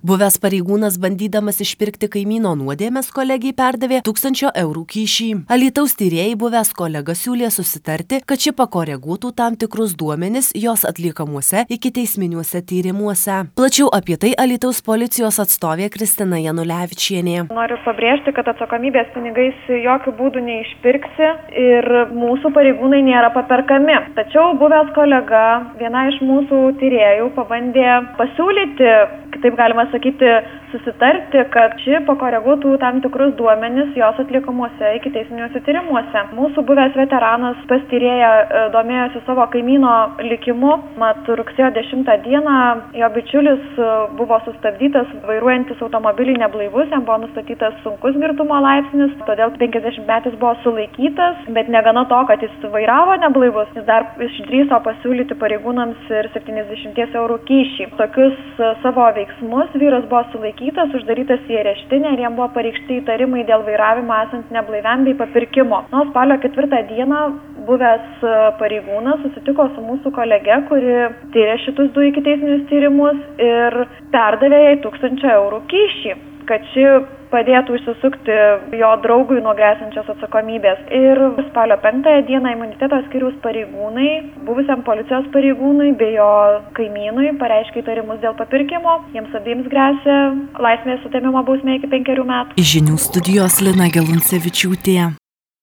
Buvęs pareigūnas, bandydamas išpirkti kaimyno nuodėmes, kolegijai perdavė 1000 eurų kyšį. Alytaus tyrėjai buvęs kolega siūlė susitarti, kad ši pakoreguotų tam tikrus duomenis jos atliekamuose ikiteisminiuose tyrimuose. Plačiau apie tai Alytaus policijos atstovė Kristina Janulevičienė. Noriu pabrėžti, kad atsakomybės pinigais jokių būdų neišpirksi ir mūsų pareigūnai nėra paperkami. Tačiau buvęs kolega, viena iš mūsų tyrėjų, pabandė pasiūlyti, kitaip galima sakyti, susitarti, kad ši pakoreguotų tam tikrus duomenis jos atliekamuose ikiteisminiuose tyrimuose. Mūsų buvęs veteranas pas tyrėją domėjosi savo kaimyno likimu. Mat, rugsėjo 10 dieną jo bičiulis buvo sustabdytas vairuojantis automobilį neblaivus, jam buvo nustatytas sunkus girtumo laipsnis, todėl 50-metis buvo sulaikytas, bet negana to, kad jis vairavo neblaivus, jis dar išdrįso pasiūlyti pareigūnams ir 70 eurų kyšį. Tokius savo veiksmus vyras buvo sulaikytas, uždarytas į areštinę ir jam buvo pareikšti įtarimai dėl vairavimo esant neblaiviam bei papirkimo. Nuo spalio 4 dieną buvęs pareigūnas susitiko su mūsų kolege, kuri tyrė šitus 2 ikiteisminius tyrimus ir perdavė jai 1000 eurų kyšį, kad ši padėtų išsisukti jo draugui nuo gresiančios atsakomybės. Ir spalio 5 dieną imuniteto skyriaus pareigūnai, buvusiam policijos pareigūnui bei jo kaimynui pareiškė įtarimus dėl papirkimo. Jiems abiems gresia laisvės atėmimo bausmė iki 5 metų. Iš žinių studijos Lina Geluncevičiūtė.